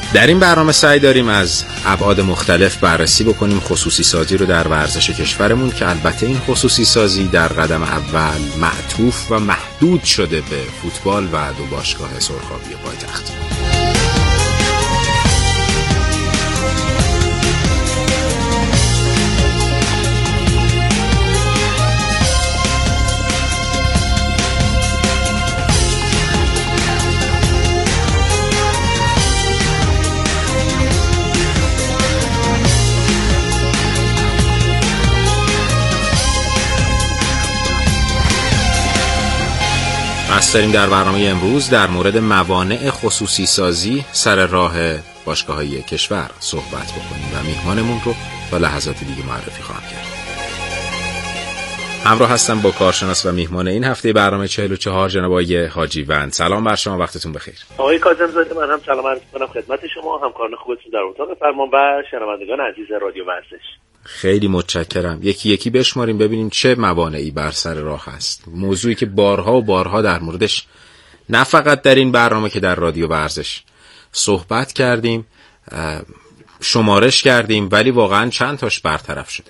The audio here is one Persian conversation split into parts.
در این برنامه سعی داریم از ابعاد مختلف بررسی بکنیم خصوصی سازی رو در ورزش کشورمون که البته این خصوصی سازی در قدم اول معطوف و محدود شده به فوتبال و دو باشگاه سرخابی پایتخت. قصد داریم در برنامه امروز در مورد موانع خصوصی سازی سر راه باشگاه‌های کشور صحبت بکنیم و میهمانمون رو تا لحظات دیگه معرفی خواهم کرد. همراه هستم با کارشناس و میهمان این هفته برنامه 44 جناب آقای حاجی وند. سلام بر شما، وقتتون بخیر. آقای کاظم زاده، من هم سلام عرض می‌کنم خدمت شما، همکاران خوبتون در اتاق فرمان و شنوندگان عزیز رادیو ورزش. خیلی متشکرم. یکی یکی بشماریم ببینیم چه موانعی بر سر راه هست. موضوعی که بارها و بارها در موردش نه فقط در این برنامه که در رادیو ورزش صحبت کردیم، شمارش کردیم، ولی واقعا چند تاش برطرف شده.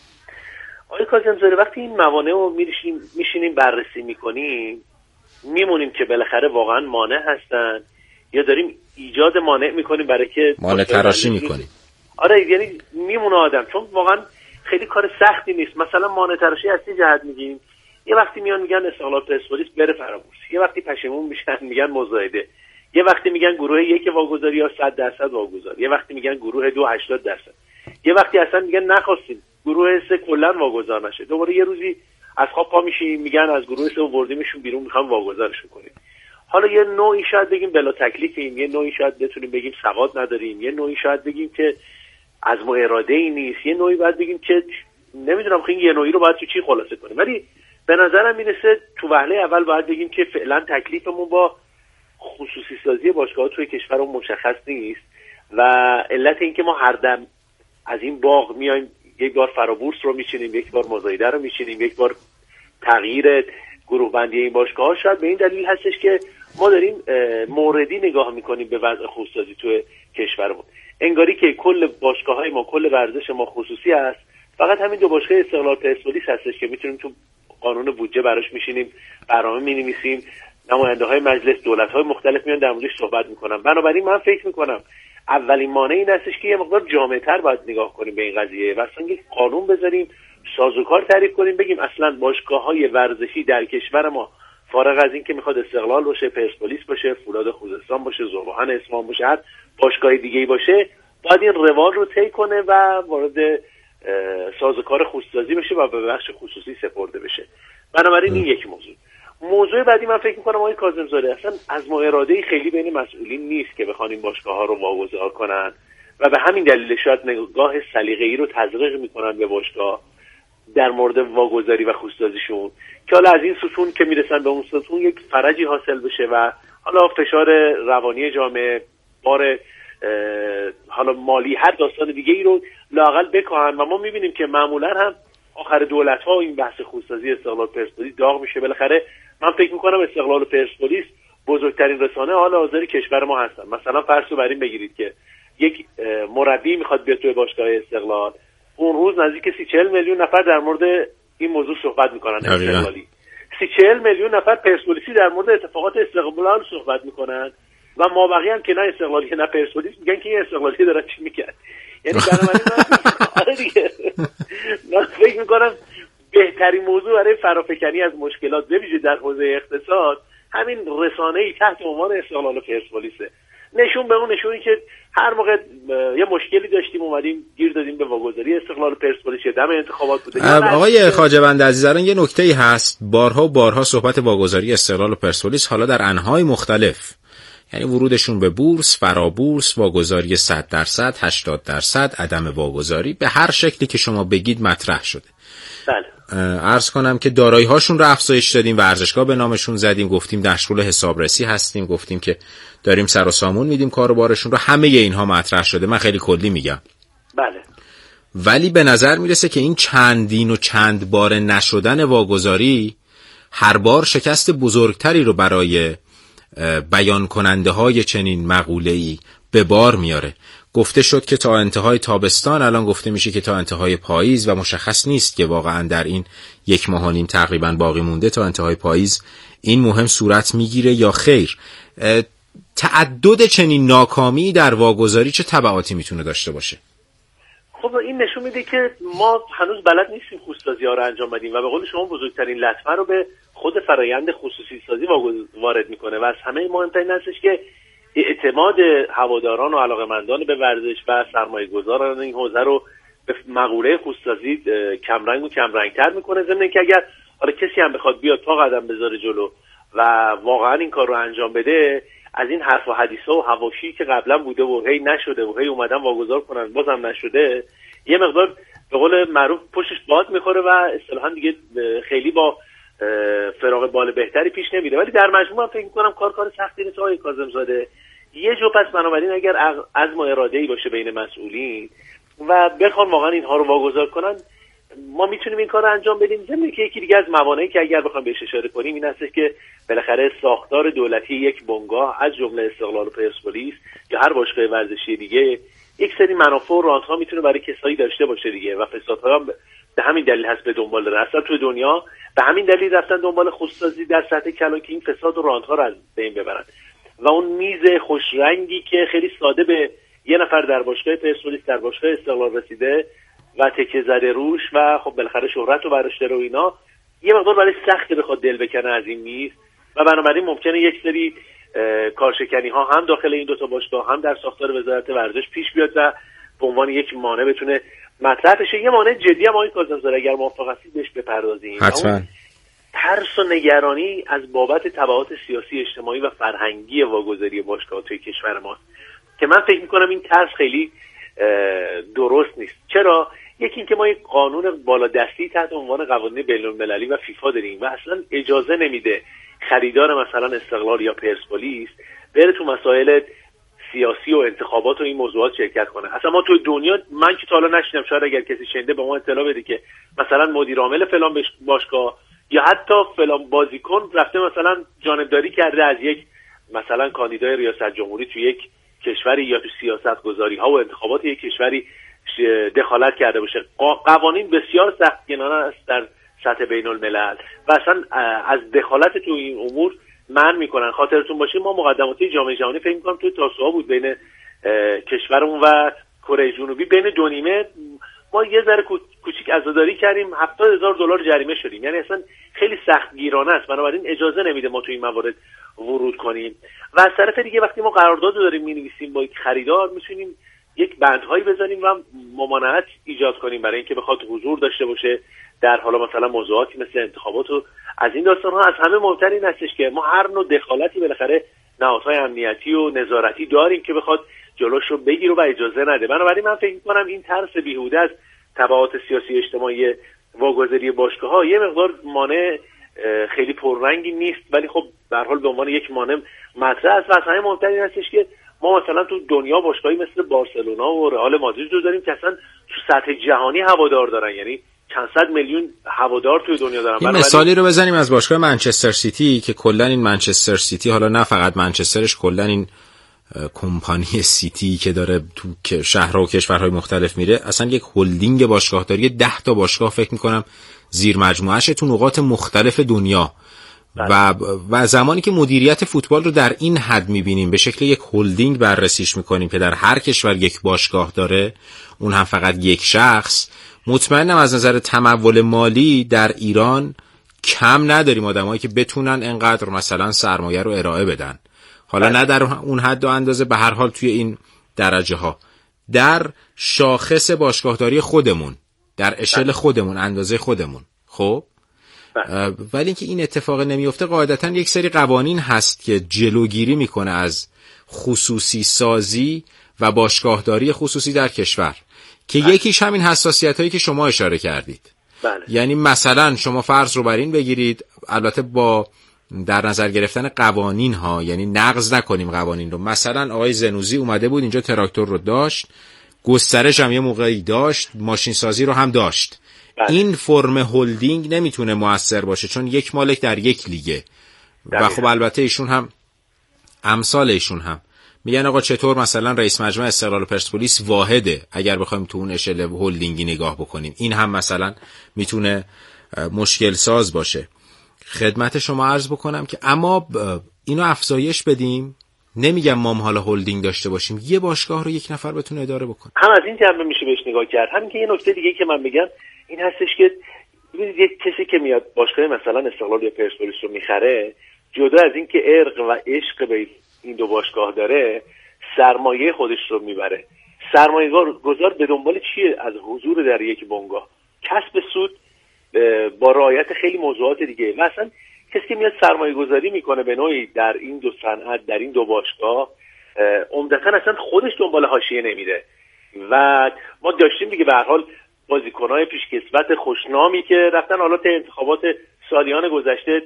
آقای کاظم زاده، وقتی این موانع رو میشینیم بررسی میکنیم میمونیم که بالاخره واقعا مانع هستن یا داریم ایجاد مانع میکنیم برای که مانع تراشی میکنیم. آره، یعنی میمونه آدم، چون واقعا خیلی کار سختی نیست. مثلا مانع تراشی از چه جهت میگیم؟ یه وقتی میان میگن استقلال پرسپولیس بره فرابورس، یه وقتی پشیمون میشن میگن مزایده، یه وقتی میگن گروه 1 واگذاری یا 100% واگذار، یه وقتی میگن گروه 2 80%، یه وقتی اصلا میگن نخواستیم گروه 3 کلا واگذار نشه. دوباره یه روزی از خواب پا میشیم میگن از گروه 3 آوردیمشون بیرون میخوام واگذارشون کنیم. حالا یه نوعی شاید بگیم بلا تکلیفیم، یه نوعی شاید بتونیم بگیم سواد نداریم، یه نوعی شاید بگیم که از ما اراده ای نیست، یه نوعی باید بگیم که نمیدونم خیلی یه نوعی رو باید تو چی خلاصه کنیم. ولی به نظرم میرسه تو وهله اول باید بگیم که فعلا تکلیفمون با خصوصی سازی باشگاه‌ها توی کشورمون مشخص نیست و علت این که ما هر دم از این باغ میایم یک بار فرابورس رو میچینیم، یک بار مزایده رو میچینیم، یک بار تغییر گروه بندی این باشگاه‌ها شاید به این دلیل هستش که ما داریم موردی نگاه میکنیم به وضع خصوصی سازی توی کشورمون. انگاری که کل باشگاه‌های ما، کل ورزش ما خصوصی است، فقط همین دو باشگاه استقلال پرسپولیس هستش که میتونیم تو قانون بودجه براش میشینیم، برنامه مینویسیم، نماینده‌های مجلس دولت‌های مختلف میان در موردش صحبت میکنن. بنابراین من فکر میکنم اولین مانع این هستش که یه مقدار جامع‌تر باید نگاه کنیم به این قضیه و اصلا یک قانون بذاریم، سازوکار تعریف کنیم، بگیم اصلا باشگاه‌های ورزشی در کشور ما فارغ از این که میخواد استقلال باشه، پرسپولیس باشه، فولاد خوزستان باشه، ذوب‌آهن اصفهان باشه، هر باشگاه دیگه‌ای باشه، باید این روال رو طی کنه و وارد سازوکار خصوصی بشه و به بخش خصوصی سپرده بشه. بنابراین این یک موضوع بعدی من فکر می‌کنم آقای کاظم زاده، اصلا از ما اراده خیلی بین مسئولین نیست که بخوان این باشگاه‌ها رو واگذار کنن و به همین دلیل شاید نگاه سلیقه‌ای رو تزریق می‌کنن به باشگاه در مورد واگذاری و خصوصیشون که حالا از این ستون که میرسن به اون ستون یک فرجی حاصل بشه و حالا فشار روانی جامعه، بار حالا مالی، هر داستان دیگه ای رو لااقل بکاهن و ما میبینیم که معمولا هم آخر دولت‌ها این بحث خصوصی استقلال پرسپولیس داغ میشه. بالاخره من فکر میکنم استقلال پرسپولیس بزرگترین رسانه حال حاضر کشور ما هستن. مثلا فرض رو بر این بگیرید که یک مربی میخواد بیاد توی باشگاه استقلال، اون روز نزدیک 30-40 میلیون نفر در مورد این موضوع صحبت میکنن. استقلالی 30-40 میلیون نفر پرسپولیسی در مورد اتفاقات استقلال صحبت میکنن و ما بقیه هم که نه استقلالی نه پرسپولیس میگن که این استقلالی داره چی میکرد. یعنی آره دیگه، من فکر میکنم بهترین موضوع برای فرافکنی از مشکلات به ویژه در حوزه اقتصاد همین رسانه‌ای تحت عنوان استقلال و پرسپولیسه. نشون به اون نشونی که هر موقع یه مشکلی داشتیم اومدیم گیر دادیم به واگذاری استقلال و پرسپولیس، دم انتخابات بوده. آقای خواجه‌وند عزیزان، یه نکته‌ای هست، بارها و بارها صحبت واگذاری استقلال و پرسپولیس، حالا در انواع مختلف، یعنی ورودشون به بورس، فرابورس، واگذاری 100%، 80%، عدم واگذاری، به هر شکلی که شما بگید مطرح شده. بله. عرض کنم که دارایی هاشون رو افزایش دادیم، ورزشگاه به نامشون زدیم، گفتیم مشغول حسابرسی هستیم، گفتیم که داریم سر و سامون میدیم کاروبارشون رو، همه اینها مطرح شده. من خیلی کلی میگم. بله. ولی به نظر میرسه که این چندین و چند بار نشدن واگذاری هر بار شکست بزرگتری رو برای بیان کننده های چنین مقوله‌ای به بار میاره. گفته شد که تا انتهای تابستان، الان گفته میشه که تا انتهای پاییز و مشخص نیست که واقعا در این 1.5 ماه تقریبا باقی مونده تا انتهای پاییز این مهم صورت میگیره یا خیر. تعدد چنین ناکامی در واگذاری چه تبعاتی میتونه داشته باشه؟ خب این نشون میده که ما هنوز بلد نیستیم خصوصی‌ها رو انجام بدیم و به قول شما بزرگترین لطمه رو به خود فرایند خصوصی سازی وارد میکنه و از همه مهمتر این هستش که اعتماد هواداران و علاقه‌مندان به ورزش و سرمایه‌گذاران این حوزه رو به مقوله خصوصی کمرنگ و کمرنگ‌تر میکنه. ضمن اینکه اگر حالا کسی هم بخواد بیاد پا قدم بذاره جلو و واقعا این کار رو انجام بده، از این حرف و حدیثا و حواشی که قبلا بوده و هی نشده و هی اومدن واگذار کنن بازم نشده، یه مقدار به قول معروف پشتش باد میخوره و اصطلاحاً دیگه خیلی با فراغ بال بهتری پیش نمیره. ولی در مجموع من فکر می‌کنم کار سختی نیست آقای کاظم‌زاده. یه جو پس بنابراین اگر عزم و اراده‌ای باشه بین مسئولین و بخوان واقعا اینها رو واگذار کنن، ما میتونیم این کار رو انجام بدیم. ضمن که یکی دیگه از موانعی که اگر بخوام بهش اشاره کنیم این هستش که بالاخره ساختار دولتی یک بنگاه از جمله استقلال و پرسپولیس یا هر باشگاه ورزشی دیگه یک سری منافع و رانت‌ها میتونه برای کسایی داشته باشه دیگه و فسادها هم به همین دلیل هست به دنبال داره. اصلا توی دنیا به همین دلیل رفتن دنبال خصوصی در سطح کلان که این فساد و رانت‌ها رو از بین ببرن و اون میز خوشرنگی که خیلی ساده به یه نفر در باشگاه پرسپولیس در باشگاه استقلال رسیده و تکیه زده روش و خب بالاخره شهرت رو براش داره و اینا، یه مقدار برای سخته بخواد دل بکنه از این میز و بنابراین ممکنه یک سری کارشکنی ها هم داخل این دوتا باشگاه هم در ساختار وزارت ورزش پیش بیاد و به عنوان یک مانع بتونه مطرح بشه. یه مانع جدی هم آقای کاظم‌زاده اگر موافق هستید بهش بپردازیم. حتما. ترس و نگرانی از بابت تبعات سیاسی، اجتماعی و فرهنگی واگذاری باشگاه توی کشور ما که من فکر می‌کنم این ترس خیلی درست نیست. چرا؟ یکی این که ما یک قانون بالادستی تحت عنوان قوانین بین‌المللی و فیفا داریم و اصلا اجازه نمیده خریدار مثلا استقلال یا پرسپولیس بره تو مسائل سیاسی و انتخابات و این موضوعات شرکت کنه. اصلا ما تو دنیا، من که تا حالا نشیدم، شاید اگر کسی شنیده به ما اطلاع بده که مثلا مدیر عامل فلان باشگاه یا حتی فلان بازیکن رفته مثلا جانبداری کرده از یک مثلا کاندیدای ریاست جمهوری تو یک کشوری یا تو سیاست گذاری ها و انتخابات یک کشوری دخالت کرده باشه. قوانین بسیار سختگیرانه است در سطح بین الملل و اصلا از دخالت تو این امور منع میکنن. خاطرتون باشه ما مقدماتی جام جهانی فکر میکنم توی تاسوعا بود بین کشورمون و کره جنوبی، بین دو نیمه ما یه ذره کوچیک عزاداری کردیم، $70,000 جریمه شدیم. یعنی اصلا خیلی سختگیرانه است، بنابراین اجازه نمیده ما تو این موارد ورود کنیم. و از طرف دیگه وقتی ما قرارداد رو داریم می‌نویسیم با یک خریدار، میتونیم یک بندهایی بزنیم و ممانعت ایجاد کنیم برای اینکه بخواد حضور داشته باشه در حالا مثلا موضوعاتی مثل انتخابات و از این داستان‌ها. از همه مهمتر این هستش که ما هر نوع دخالتی بالاخره نهادهای امنیتی و نظارتی داریم که بخواد جلوش رو بگیره و اجازه نده. بنابراین من فکر می‌کنم این ترس بیهوده از تبعات سیاسی اجتماعی واگذاری باشگاه‌ها یه مقدار مانع خیلی پررنگی نیست، ولی خب به هر حال به عنوان یک مانع مطرح است. و از همه مهمتر این هستش که ما مثلا تو دنیا باشگاهی مثل بارسلونا و رئال مادرید رو داریم که اصلا تو سطح جهانی هوادار دارن، یعنی چند صد میلیون هوادار توی دنیا دارن. این مثالی رو بزنیم از باشگاه منچستر سیتی که کلا این منچستر سیتی، حالا نه فقط منچسترش، کلا این کمپانی سیتی که داره تو شهرها و کشورهای مختلف میره، اصلا یک هلدینگ باشگاهداری 10 تا باشگاه فکر میکنم زیر مجموعه‌اش تو نقاط مختلف دنیا. و زمانی که مدیریت فوتبال رو در این حد میبینیم به شکل یک هلدینگ بررسیش میکنیم که در هر کشور یک باشگاه داره، اون هم فقط یک شخص، مطمئنم از نظر تمول مالی در ایران کم نداریم آدمایی که بتونن انقدر مثلا سرمایه رو ارائه بدن. حالا نه در اون حد و اندازه، به هر حال توی این درجه ها در شاخص باشگاهداری خودمون، در اشل خودمون، اندازه خودمون. خب ولی اینکه این اتفاق نمیفته، قاعدتا یک سری قوانین هست که جلوگیری میکنه از خصوصی سازی و باشگاهداری خصوصی در کشور که یکیش همین حساسیت هایی که شما اشاره کردید. یعنی مثلا شما فرض رو بر این بگیرید، البته با در نظر گرفتن قوانین ها، یعنی نقض نکنیم قوانین رو. مثلا آقای زنوزی اومده بود اینجا تراکتور رو داشت، گسترش هم یه موقعی داشت، ماشین سازی رو هم داشت. این فرم هلدینگ نمیتونه مؤثر باشه چون یک مالک در یک لیگه و خب البته ایشون هم امثال ایشون هم میگن آقا چطور مثلا رئیس مجمع استقلال و پرسپولیس واحده، اگر بخوایم تو اون اشل هلدینگی نگاه بکنیم این هم مثلا میتونه مشکل ساز باشه. خدمت شما عرض بکنم که اما اینو افزایش بدیم، نمیگم ما حالا هلدینگ داشته باشیم، یه باشگاه رو یک نفر بتونه اداره بکنه. هم از این جنبه میشه بهش نگاه کرد. همین که یه نکته دیگه که من بگم این هستش که ببینید یک کسی که میاد باشگاه مثلا استقلال یا پرسپولیس رو میخره، جدا از این که ارق و عشق به این دو باشگاه داره، سرمایه خودش رو میبره. سرمایه‌گذار به دنبال چیه؟ از حضور در یک بنگاه، کسب سود با رعایت خیلی موضوعات دیگه. و اصلا کسی که میاد سرمایه گذاری میکنه به نوعی در این دو صنعت، در این دو باشگاه، عمدتاً اصلا خودش دنبال حاشیه نمیره. و ما داشتیم دیگه به هر حال بازیکن‌های پیشکسوت خوشنامی که رفتن حالا تا انتخابات سالیان گذشته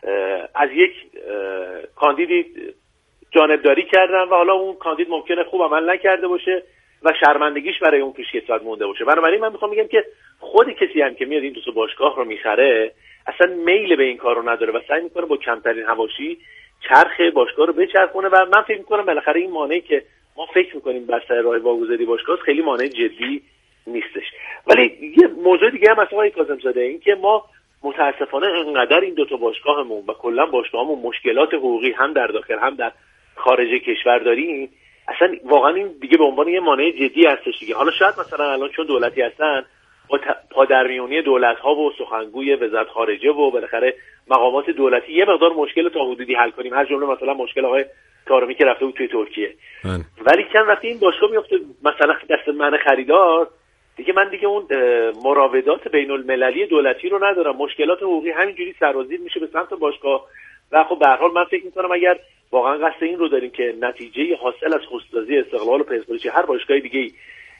از یک کاندیدی جانبداری کردن و حالا اون کاندید ممکنه خوب عمل نکرده باشه و شرمندگیش برای اون پیشکسوت مونده باشه. بنابراین من میخوام بگم که خود کسی هم که میاد این دو باشگاه رو میخره اصلا میل به این کار رو نداره و سعی میکنه با کمترین حواشی چرخ باشگاه رو بچرخونه. و من فکر میکنم بالاخره این مانعی که ما فکر میکنیم بر سر راه واگذاری باشگاه خیلی مانع جدی نیستش. ولی یه موضوع دیگه هم اصلا کاظم زاده، این که ما متاسفانه انقدر این دو تا باشگاهمون و کلا باشگاهمون مشکلات حقوقی هم در داخل هم در خارج کشور داریم، اصلا واقعا این دیگه به عنوان یه مانع جدی هستش دیگه. حالا شاید مثلا الان چون دولتی هستن با پادرمیونی دولت‌ها و سخنگوی وزارت خارجه و بالاخره مقامات دولتی یه مقدار مشکل تا حدودی حل کنیم، هر جمله مثلا مشکل آقای طارمی که رفته بود توی ترکیه. ولی چند وقتی این باشگاه میفته مثلا دست من خریدار دیگه، من دیگه اون مراودات بین المللی دولتی رو ندارم، مشکلات حقوقی همینجوری سرازیر میشه به سمت باشگاه. و خب به هر حال من فکر می‌کنم اگر واقعا قصد این رو داریم که نتیجه حاصل از خودسازی استقلال و پرسپولیس هر باشگاه دیگه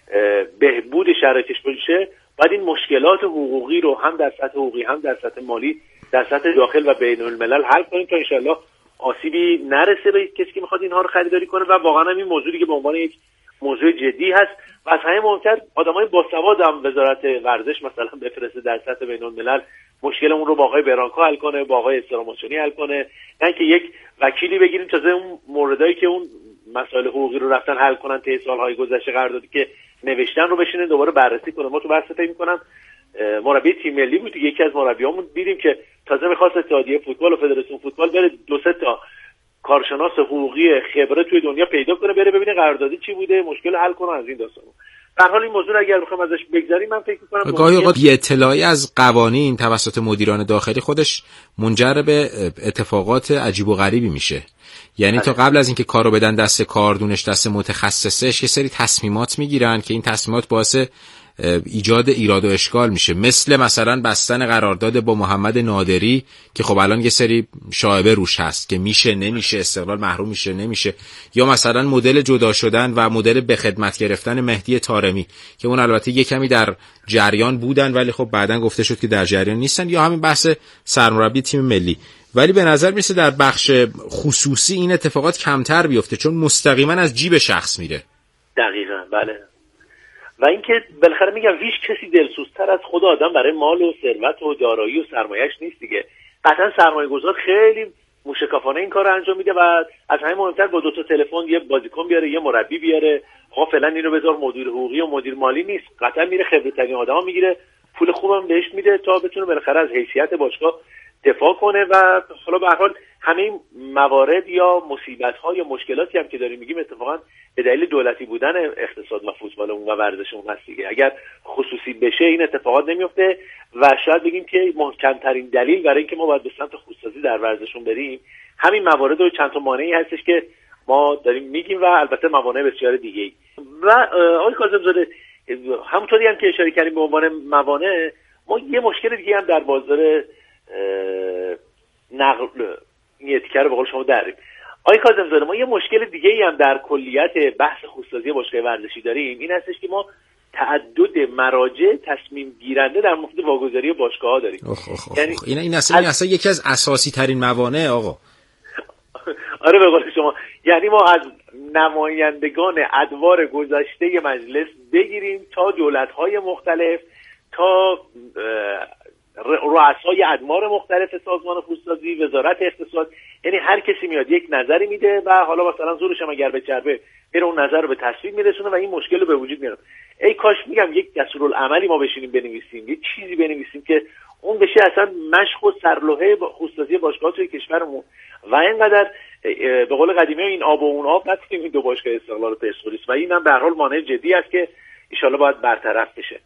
بهبود شرایطش باشه، بعد این مشکلات حقوقی رو هم در سطح حقوقی هم در سطح مالی در سطح داخل و بین الملل حل کنیم تا انشالله آسیبی نرسه به کسی که میخواد اینها رو خریداری کنه. و واقعا هم این موضوعی که به عنوان یک موضوع جدی هست و از همه مهمتر آدمای باسواد هم وزارت ورزش مثلا بفرسته در سطح بین الملل مشکل اون رو با آقای برانکو حل کنه، با آقای استراموچونی حل کنه، نه که یک وکیلی بگیریم تازه اون موردایی که اون مسائل حقوقی رو رفتن حل کنن طی سالهای گذشته قراردادی که نوشتن رو بشینه دوباره بررسی کنه. ما تو بحث فکر می‌کنم مربی تیم ملی بود، یکی از مربیامون دیدیم که تازه می‌خواست اتحادیه فوتبال و فدراسیون فوتبال بره دو سه تا کارشناس حقوقی خبره توی دنیا پیدا کنه، بره ببینه قراردادی چی بوده، مشکل حل کنه از این داستانا. در حال این موضوع اگر بخوام ازش بگذریم من فکر می‌کنم گاهی اوقات بی اطلاعی از قوانین توسط مدیران داخلی خودش منجر به اتفاقات عجیب و غریبی میشه. یعنی تا قبل از اینکه کارو بدن دست کاردونش، دست متخصصش، یه سری تصمیمات میگیرن که این تصمیمات باعث ایجاد ایراد و اشکال میشه، مثلا بستن قرارداد با محمد نادری که خب الان یه سری شایبه روش هست که میشه نمیشه، استقلال محروم میشه نمیشه، یا مثلا مدل جدا شدن و مدل به خدمت گرفتن مهدی طارمی که اون البته یه کمی در جریان بودن ولی خب بعدن گفته شد که در جریان نیستن، یا همین بحث سرمربی تیم ملی. ولی به نظر میسه در بخش خصوصی این اتفاقات کمتر بیفته چون مستقیما از جیب شخص میره. دقیقاً بله. و اینکه بالاخره میگم هیچ کسی دلسوزتر از خود آدم برای مال و ثروت و دارایی و سرمایه‌اش نیست دیگه. قطعا سرمایه‌گذار خیلی موشکافانه این کارو انجام میده و از همه مهمتر با 2 تا تلفن یه بازیکن بیاره، یه مربی بیاره، آقا فعلا اینو بذار مدیر حقوقی و مدیر مالی نیست، قطعا میره خبره‌ترین آدما میگیره، پول خوبم بهش میده تا بتونه بالاخره از حیثیت باشگاه دفاع کنه. و حالا به هر حال همه این موارد یا مصیبت‌ها یا مشکلاتی هم که داریم میگیم اتفاقا به دلیل دولتی بودن اقتصاد و فوتبالمون و ورزشمون هست دیگه. اگر خصوصی بشه این اتفاقات نمیفته و شاید بگیم که محکم‌ترین دلیل برای اینکه ما باید به سمت خصوصی در ورزشمون بریم همین موارد و چند تا مانعی هستش که ما داریم میگیم و البته موانع بسیار دیگه‌ای. و آقای کاظم زاده همونطوری هم که اشاره کردیم به عنوان موانع، ما یه مشکل دیگه هم در بازار نقل این تیکر رو به قول شما داریم. آقای کاظم زاده ما یه مشکل دیگه ای هم در کلیت بحث خصوصی باشگاه ورزشی داریم، این هستش که ما تعدد مراجع تصمیم گیرنده در مورد واگذاری باشگاه‌ها داریم. یعنی این اصلا یکی از اساسی ترین موانع آقا. آره به قول شما، یعنی ما از نمایندگان ادوار گذشته مجلس بگیریم تا دولت‌های مختلف تا رؤسای ادوار مختلف سازمان خودسازی، وزارت اقتصاد، یعنی هر کسی کشتی میاد یک نظری میده و حالا مثلا زورش هم اگر بچربه میره اون نظر رو به تصویب میرسونه و این مشکل رو به وجود میاره. ای کاش میگم یک دستورالعملی ما بشینیم بنویسیم، یک چیزی بنویسیم که اون بشه اصلا مشق و سرلوحه خودسازی باشگاه توی کشورمون و اینقدر به قول قدیمی این آب و اون آب نکنیم این دو باشگاه استقلال و پرسپولیس و اینم به هر حال مانع جدی است که ان شاءالله باید برطرف بشه.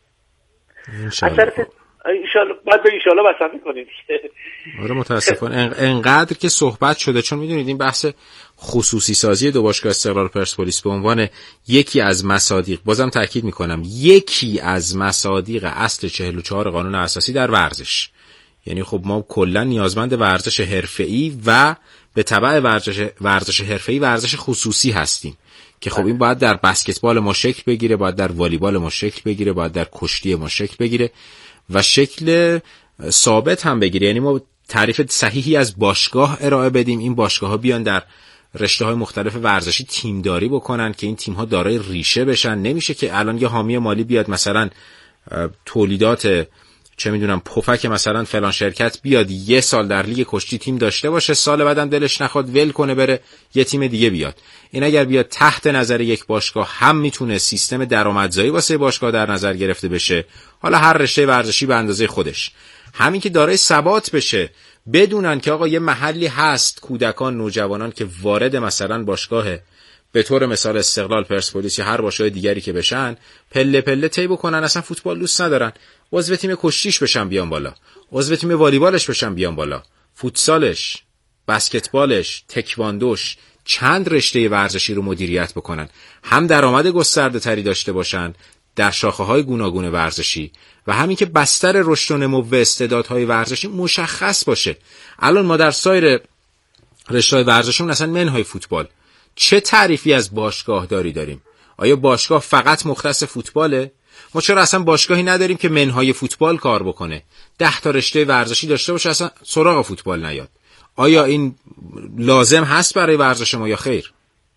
ایشالله باید به ایشالله بسنده کنید. آره متاسفانه انقدر که صحبت شده، چون میدونید این بحث خصوصی سازی دو باشگاه استقلال پرسپولیس به عنوان یکی از مصادیق، بازم تاکید میکنم یکی از مصادیق اصل 44 قانون اساسی در ورزش، یعنی خب ما کلا نیازمند ورزش حرفه‌ای و به تبع ورزش حرفه‌ای ورزش خصوصی هستیم که خب این باید در بسکتبال ما شکل بگیره، باید در والیبال ما شکل بگیره، باید در کشتی ما شکل بگیره و شکل ثابت هم بگیره. یعنی ما تعریف صحیحی از باشگاه ارائه بدیم، این باشگاه‌ها بیان در رشته‌های مختلف ورزشی تیمداری بکنن که این تیم‌ها دارای ریشه بشن. نمیشه که الان یه حامی مالی بیاد مثلا تولیدات چه میدونم پفک مثلا فلان شرکت بیاد یه سال در لیگ کشتی تیم داشته باشه، سال بعدم دلش نخواد ول کنه بره یه تیم دیگه بیاد. این اگر بیاد تحت نظر یک باشگاه هم میتونه سیستم درآمدزایی واسه باشگاه در نظر گرفته بشه، حالا هر رشته ورزشی به اندازه خودش، همین که دارای ثبات بشه، بدونن که آقا یه محلی هست کودکان نوجوانان که وارد مثلا باشگاه به طور مثال استقلال پرسپولیس یا هر باشگاه دیگری که بشن پله پله طی بکنن، اصلا فوتبال دوست ندارن، عضو تیم کشتیش بشن بیان بالا، عضو تیم والیبالش بشن بیان بالا، فوتسالش، بسکتبالش، تکواندوش، چند رشته ورزشی رو مدیریت بکنن، هم درآمد گسترده تری داشته باشن در شاخه‌های گوناگون ورزشی و همین که بستر رشد و نمو و استعدادهای ورزشی مشخص باشه. الان ما در سایر رشته‌های ورزشیمون اصلا منهای فوتبال چه تعریفی از باشگاه داریم؟ آیا باشگاه فقط مختص فوتباله؟ ما چرا اصلا باشگاهی نداریم که منهای فوتبال کار بکنه؟ 10 تا رشته ورزشی داشته باشه اصلا سراغ فوتبال نیاد. آیا این لازم هست برای ورزش ما یا خیر؟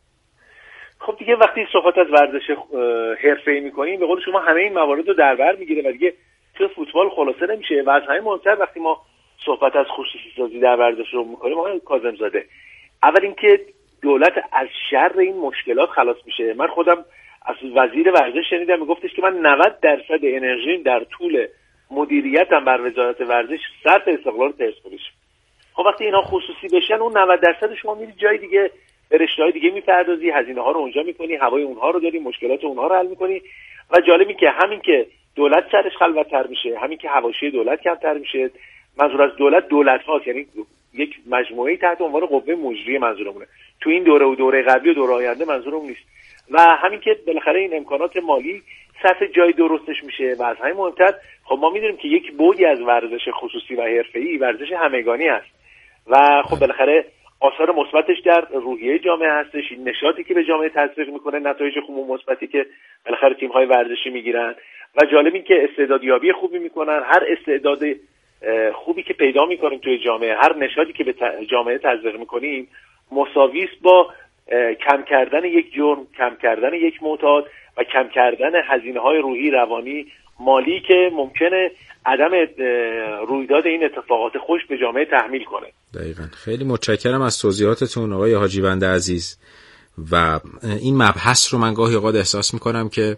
خب دیگه وقتی صحبت از ورزش حرفه‌ای می‌کنیم به قول شما همه این موارد رو در بر میگیره و دیگه تو فوتبال خلاصه نمیشه و از همین منظر وقتی ما صحبت از خصوصی سازی در ورزش رو می‌کنیم آقای کاظم زاده، اول اینکه دولت از شر این مشکلات خلاص میشه. من خودم از وزیر ورزش شنیدم میگفتش که من 90% انرژیم در طول مدیریتم بر وزارت ورزش صرف استقلال پرسپولیس. خب وقتی اینا خصوصی بشن اون 90% شما میری جای دیگه به رشته‌های دیگه میپردازی، هزینه ها رو اونجا میکنی، هوای اونها رو داری، مشکلات اونها رو حل میکنی و جالبی که همین که دولت سرش خلوت‌تر میشه، همین که حواشی دولت کمتر میشه، منظور از دولت هاست، یعنی یک مجموعه تحت عنوان قوه مجریه منظورمونه، تو این دوره و دوره قبلی و دوره آینده منظورم نیست، و همین که بالاخره این امکانات مالی سطح جای درستش میشه و از همین مهمتر خب ما میدونیم که یک بعدی از ورزش خصوصی و حرفه‌ای ورزش همگانی است و خب بالاخره آثار مثبتش در روحیه جامعه هستش، این نشاطی که به جامعه تزریق میکنه، نتایج خوب و مثبتی که بالاخره تیم‌های ورزشی میگیرن و جالب این که استعدادیابی خوبی میکنن. هر استعداد خوبی که پیدا میکنیم توی جامعه، هر نشاطی که به جامعه تزریق میکنیم مساوی است با کم کردن یک جرم، کم کردن یک معتاد و کم کردن هزینه‌های روحی، روانی، مالی که ممکنه عدم رویداد این اتفاقات خوش به جامعه تحمیل کنه. دقیقاً. خیلی متشکرم از توضیحاتتون آقای حاجیوند عزیز و این مبحث رو من گاهی اوقات احساس میکنم که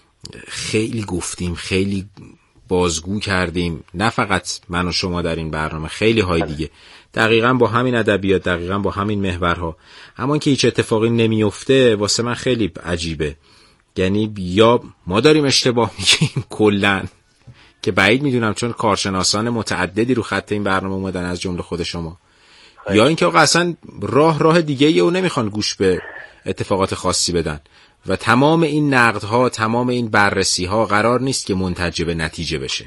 خیلی گفتیم، خیلی بازگو کردیم، نه فقط من و شما در این برنامه، خیلی های دیگه دقیقاً با همین ادبیات، دقیقاً با همین محورها، اما اینکه هیچ اتفاقی نمیفته واسه من خیلی عجیبه. یعنی یا ما داریم اشتباه میگیم کلاً که بعید میدونم چون کارشناسان متعددی رو خط این برنامه اومدن از جمله خود شما، یا اینکه آقا اصلا راه دیگه‌ایه و نمیخوان گوش به اتفاقات خاصی بدن و تمام این نقدها، تمام این بررسی‌ها قرار نیست که منتج به نتیجه بشه.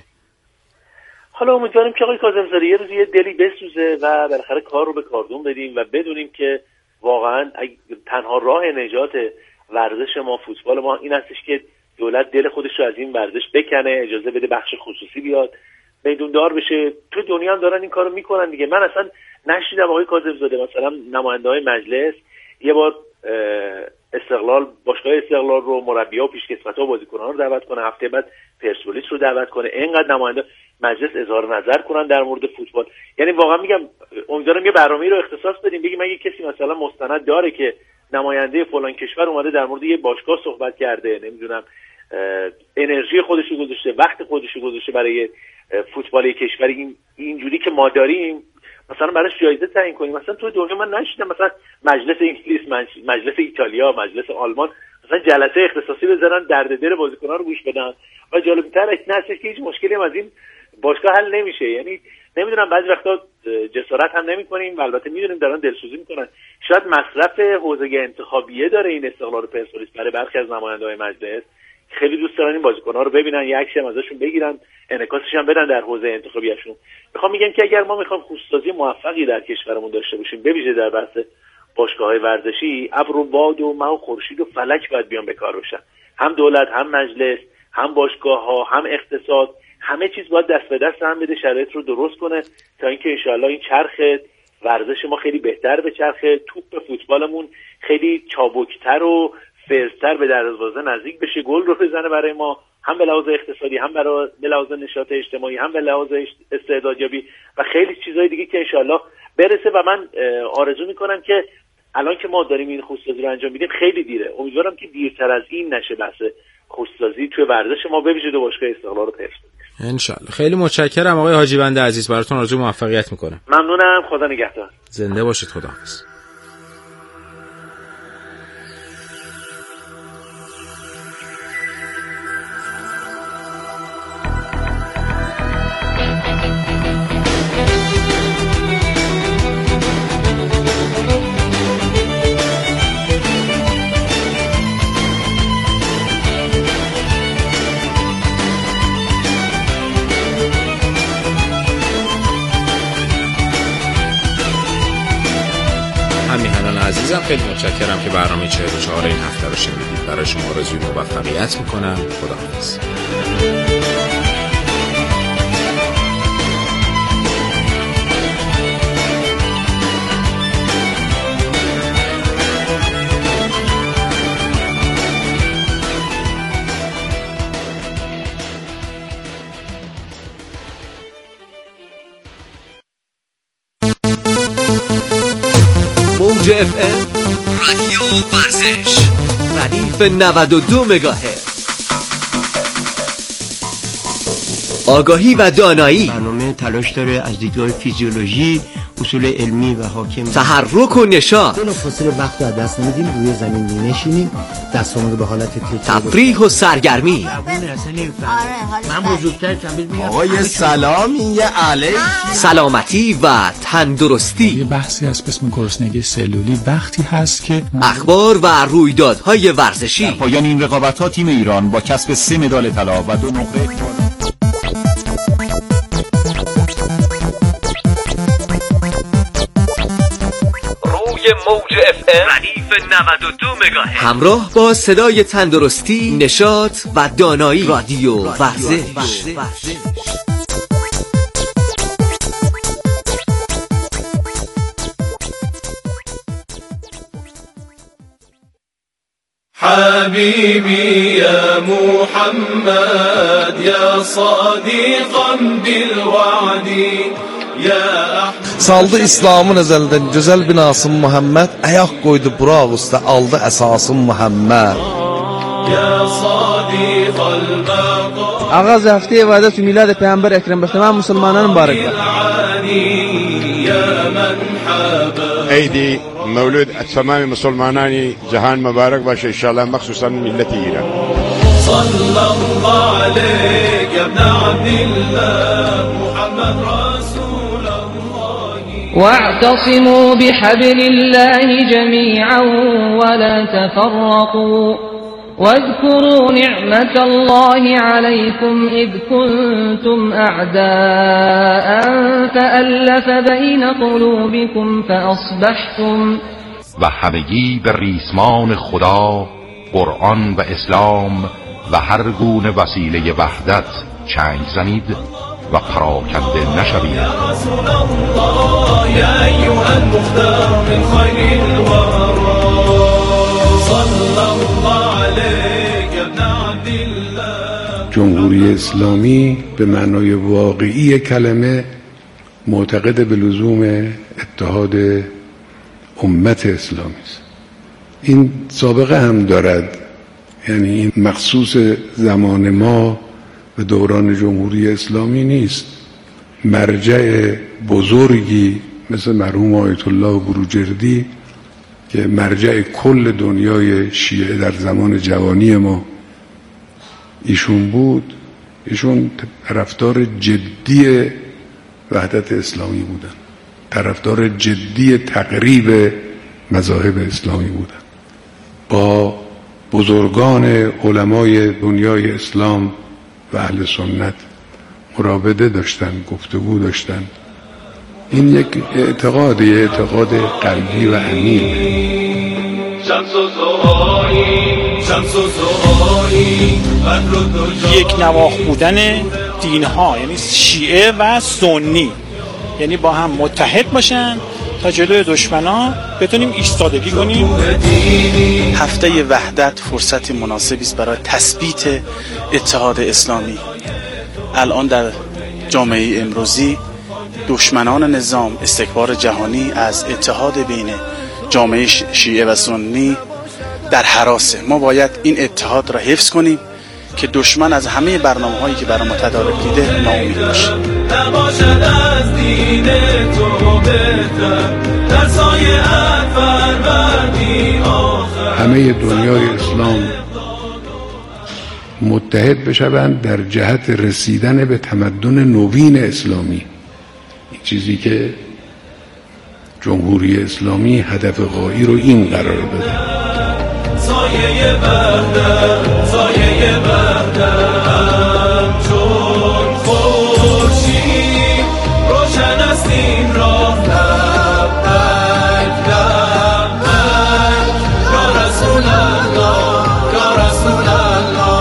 حالا امیدواریم که آقای کاظم زاده یه روز یه دلی بسوزه و بالاخره کار رو به کاردون بدیم و بدونیم که واقعا تنها راه نجات ورزش ما، فوتبال ما این هستش که دولت دل خودش رو از این ورزش بکنه، اجازه بده بخش خصوصی بیاد، میدوندار بشه. تو دنیا هم دارن این کارو میکنن دیگه. من اصلا نشیدم آقای کاظم زاده مثلا نماینده‌های مجلس یه بار استقلال، باشگاه استقلال رو، مربی‌ها و پیشکسوت‌ها و بازیکن‌ها رو دعوت کنه، هفته بعد پرسپولیس رو دعوت کنه، اینقدر نماینده مجلس اظهار نظر کنن در مورد فوتبال. یعنی واقعا میگم امیدوارم یه برنامه‌ای رو اختصاص بدیم، بگیم اگه کسی مثلا مستند داره که نماینده فلان کشور اومده در مورد یه باشگاه صحبت کرده، نمیدونم انرژی خودش رو گذاشته، وقت خودش رو گذاشته برای فوتبال کشوری اینجوری که ما داریم، مثلا براش جایزه تعیین کنیم. مثلا تو دنیا من نشیدم مثلا مجلس انگلیس، مجلس ایتالیا، مجلس آلمان مثلا جلسه اختصاصی بذارن درد دل بازیکن‌ها رو گوش بدن. و جالب‌تر این هست که هیچ مشکلی هم از این باشگاه حل نمیشه. یعنی نمیدونم بعضی وقتا جسارت هم نمی‌کنیم، البته میدونیم دارن دلسوزی میکنن. شاید مصرف حوزه انتخابیه داره این استقلال پرسپولیس برای برخی از نماینده‌های مجلس، خیلی دوست دارن این بازیکن‌ها رو ببینن، یک عکسی هم ازشون بگیرن، انعکاسش هم بدن در حوزه انتخابیشون. میخوام میگم که اگر ما میخوام خصوصی موفقی در کشورمون داشته باشیم، بویژه در بحث باشگاه‌های ورزشی، ابر و باد و مه و خورشید و فلک باید بیان به کار بشن. هم دولت، هم مجلس، هم باشگاه‌ها، هم اقتصاد، همه چیز باید دست به دست هم بده، شرایط رو درست کنه تا اینکه انشالله این چرخ ورزش ما خیلی بهتر به چرخه، توپ فوتبالمون خیلی چابکتر و فرستر به دروازه نزدیک بشه، گل رو بزنه برای ما، هم به لحاظ اقتصادی، هم به لحاظ نشاط اجتماعی، هم به لحاظ استعدادیابی و خیلی چیزهای دیگه که انشالله برسه. و من آرزو میکنم که الان که ما داریم این خودسازی رو انجام میدیم خیلی دیره، امیدوارم که دیرتر از این نشه بحث خودسازی توی ورزش ما، بویژه دو باشگاه استقلال رو پرسپولیس. انشالله. خیلی متشکرم آقای حاجی بنده عزیز، براتون آرزوی موفقیت میکنم. ممنونم، خدا نگهدار. زنده باشید، خداحافظ. عزیزم خیلی متشکرم که برنامه 44 این هفته رو شنیدید. برای شما آرزوی موفقیت میکنم. خداحافظ. موج FM رادیو ورزش ردیف 92 مگاهرتز. آگاهی و دانایی. برنامه تلاش داره از دیدگاه فیزیولوژی، اصول علمی و حاکم، تحرک و نشاط. بلافاصله وقت رو از دست نمیدیم، روی زمین می‌نشینیم، دستمون رو به حالت تفریح و سرگرمی. من بزرگتر میگم آقای سلام، این یه علیک. سلامتی و تندرستی. یه بحثی هست به اسم گرسنگی سلولی. وقتی هست که اخبار و رویدادهای ورزشی. در پایان این رقابت‌ها تیم ایران با کسب 3 مدال طلا و 2 نقره موج FM ردیف 92 مگاهرتز همراه با صدای تندرستی، نشاط و دانایی. رادیو ورزش. حبيبي يا محمد يا صادقا بالوعد يا Saldı İslamın əzəldən gözəl binasın Muhammed, ayaq qoydu buraq üstə, aldı əsasın Muhammed. آغاز هفته عبادت و میلاد پیامبر اکرم به تمام مسلمانان مبارک باد. عيد مولود تمام مسلمانان جهان مبارك باشه ان شاء الله، مخصوصا ملتي ایران. صلى الله عليك يا ابن عبد الله محمد رسول الله. واعتصموا بحبل الله جميعا ولا تفرقوا واذكروا نعمة الله عليكم إذ كنتم أعداء فألف بين قلوبكم فأصبحتم. و همگی به ریسمان خدا، قرآن و اسلام و هر گونه وسیله وحدت چنگ زنید و پراکنده نشوید. يا رسول الله يا أيها المختار من خير الورى جمهوری اسلامی به معنای واقعی کلمه معتقد به لزوم اتحاد امت اسلامی است. این سابقه هم دارد، یعنی این مخصوص زمان ما و دوران جمهوری اسلامی نیست. مرجع بزرگی مثل مرحوم آیت الله بروجردی که مرجع کل دنیای شیعه در زمان جوانی ما ایشون بود، ایشون طرفدار جدی وحدت اسلامی بودن، طرفدار جدی تقریب مذاهب اسلامی بودن. با بزرگان علمای دنیای اسلام و اهل سنت مراوده داشتن، گفتگو داشتن. این یک اعتقاد قلبی و عمیق. یک نواخت بودن دینها، یعنی شیعه و سنی، یعنی با هم متحد باشن تا جلوی دشمنا بتونیم ایستادگی کنیم. هفته وحدت فرصت مناسبی است برای تثبیت اتحاد اسلامی. الان در جامعه امروزی دشمنان نظام استکبار جهانی از اتحاد بین جامعه شیعه و سنی در هراسه. ما باید این اتحاد را حفظ کنیم که دشمن از همه برنامه‌هایی که برای ما تدارک دیده ناامید باشه. نباشد از دین تو بهتر در سایه‌ات فروردی آخر. همه دنیای اسلام متحد بشوند در جهت رسیدن به تمدن نوین اسلامی. این چیزی که جمهوری اسلامی هدف غایی رو این قرار داده. سایه بردر، سایه بردر، چون خورشید روشن است این راه. لبیک لبیک یا رسول الله، یا رسول الله.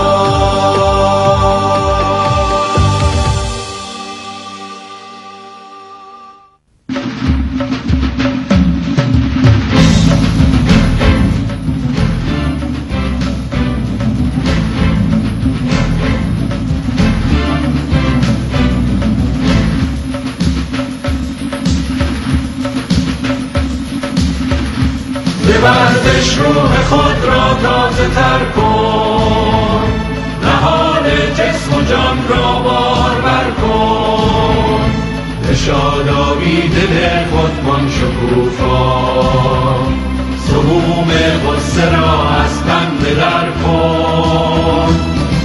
ببردش روح خود را تازه تر کن، نهان جسم و جان را بارور کن. به شادابی دل خود کن شکوفا، سموم غصه را از تن بدر کن.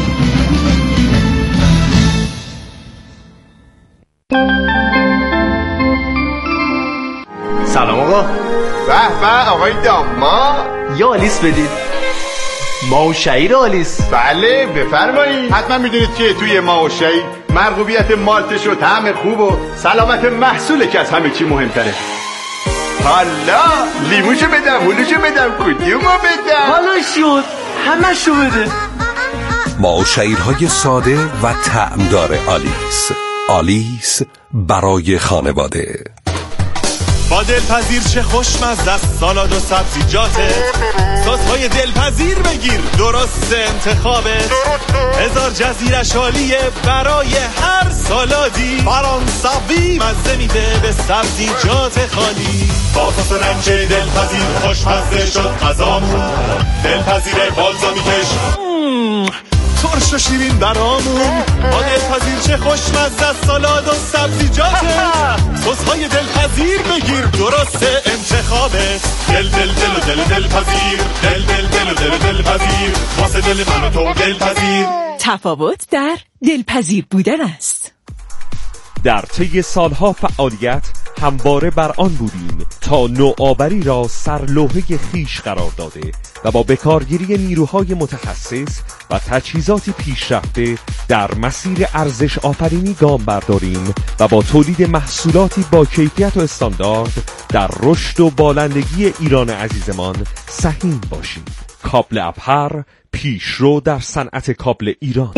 سلام آقا. به به آقای داماد، یه آلیس بدید. ما و شعیر آلیس. بله بفرمایید. حتما میدونید که توی ما و شعیر مرغوبیت مالتش و طعم خوب و سلامت محصوله که از همه چی مهمتره. حالا لیموشو بدم، هلوشو بدم، کدومو بدم؟ حالا شد همشو بده. ما و شعیرهای ساده و طعمدار آلیس. آلیس برای خانواده. با دلپذیر چه خوشمزه است سالاد و سبزیجاته. سس‌های دلپذیر بگیر درست انتخابت. 1000 جزیرش عالیه برای هر سالادی. فرانسوی مزه میده به سبزیجات خالی. با سس رنج دلپذیر خوشمزه شد غذامون. دلپذیر بالزامیکش ترش و شیرین برامون. با دلپذیر چه خوشمزه است سالاد و سبزیجاته. سس‌های دلپذیر بگیر درست انتخابت. دل دل دل و دل دلپذیر، دل دل دل و دل دلپذیر، واسه دل من و تو دلپذیر. تفاوت در دلپذیر بودن است. در طی سالها فعالیت همواره بر آن بودیم تا نوآوری را سرلوحه خویش قرار داده و با بکارگیری نیروهای متخصص و تجهیزات پیشرفته در مسیر ارزش آفرینی گام برداریم و با تولید محصولاتی با کیفیت و استاندارد در رشد و بالندگی ایران عزیزمان سهیم باشیم. کابل ابهر، پیشرو در صنعت کابل ایران.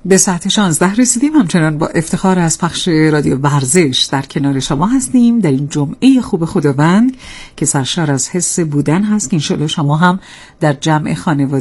به ساعت 16 رسیدیم. همچنان با افتخار از پخش رادیو ورزش در کنار شما هستیم در این جمعه خوب خداوند که سرشار از حس بودن هست که انشالله شما هم در جمع خانواده